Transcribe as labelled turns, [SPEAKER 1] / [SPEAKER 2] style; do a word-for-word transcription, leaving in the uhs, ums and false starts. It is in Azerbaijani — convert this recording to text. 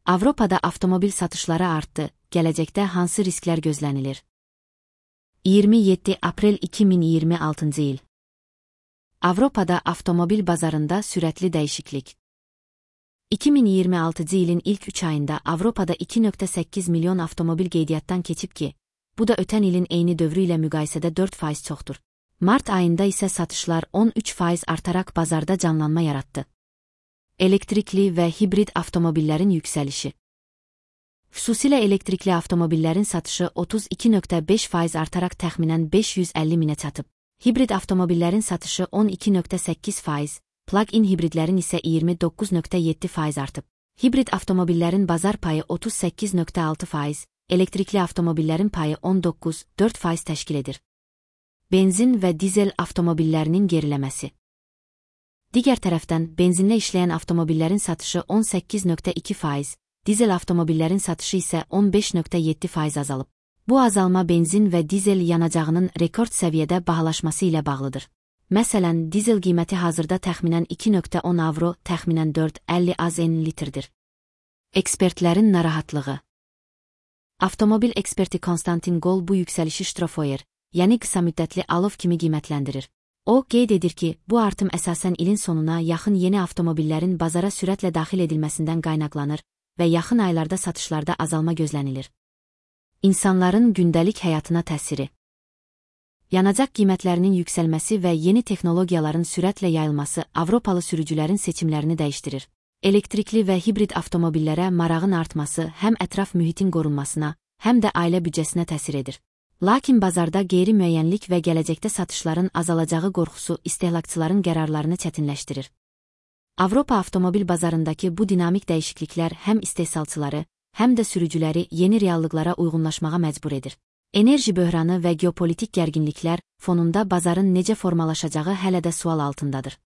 [SPEAKER 1] Avropada avtomobil satışları artdı, gələcəkdə hansı risklər gözlənilir? iyirmi yeddi aprel iki min iyirmi altıncı il. Avropada avtomobil bazarında sürətli dəyişiklik. iki min iyirmi altıncı ilin ilk üç ayında Avropada iki nöqtə səkkiz milyon avtomobil qeydiyyatdan keçib ki, bu da ötən ilin eyni dövrü ilə müqayisədə dörd faiz çoxdur. Mart ayında isə satışlar on üç faiz artaraq bazarda canlanma yaratdı. Elektrikli və hibrid avtomobillərin yüksəlişi. Xüsusilə elektrikli avtomobillərin satışı otuz iki nöqtə beş faiz artaraq təxminən beş yüz əlli minə çatıb. Hibrid avtomobillərin satışı on iki nöqtə səkkiz faiz, plug-in hibridlərin isə iyirmi doqquz nöqtə yeddi faiz artıb. Hibrid avtomobillərin bazar payı otuz səkkiz nöqtə altı faiz, elektrikli avtomobillərin payı on doqquz nöqtə dörd faiz təşkil edir. Benzin və dizel avtomobillərinin geriləməsi. Digər tərəfdən, benzinlə işləyən avtomobillərin satışı on səkkiz nöqtə iki faiz, dizel avtomobillərin satışı isə on beş nöqtə yeddi faiz azalıb. Bu azalma benzin və dizel yanacağının rekord səviyyədə bahalaşması ilə bağlıdır. Məsələn, dizel qiyməti hazırda təxminən iki nöqtə on avro, təxminən dörd nöqtə əlli azn litrdir. Ekspertlərin narahatlığı. Avtomobil eksperti Konstantin Gol bu yüksəlişi ştrofoyer, yəni qısa müddətli alov kimi qiymətləndirir. O, qeyd edir ki, bu artım əsasən ilin sonuna yaxın yeni avtomobillərin bazara sürətlə daxil edilməsindən qaynaqlanır və yaxın aylarda satışlarda azalma gözlənilir. İnsanların gündəlik həyatına təsiri. Yanacaq qiymətlərinin yüksəlməsi və yeni texnologiyaların sürətlə yayılması Avropalı sürücülərin seçimlərini dəyişdirir. Elektrikli və hibrid avtomobillərə marağın artması həm ətraf mühitin qorunmasına, həm də ailə büdcəsinə təsir edir. Lakin bazarda qeyri-müəyyənlik və gələcəkdə satışların azalacağı qorxusu istehlakçıların qərarlarını çətinləşdirir. Avropa avtomobil bazarındakı bu dinamik dəyişikliklər həm istehsalçıları, həm də sürücüləri yeni reallıqlara uyğunlaşmağa məcbur edir. Enerji böhranı və geopolitik gərginliklər fonunda bazarın necə formalaşacağı hələ də sual altındadır.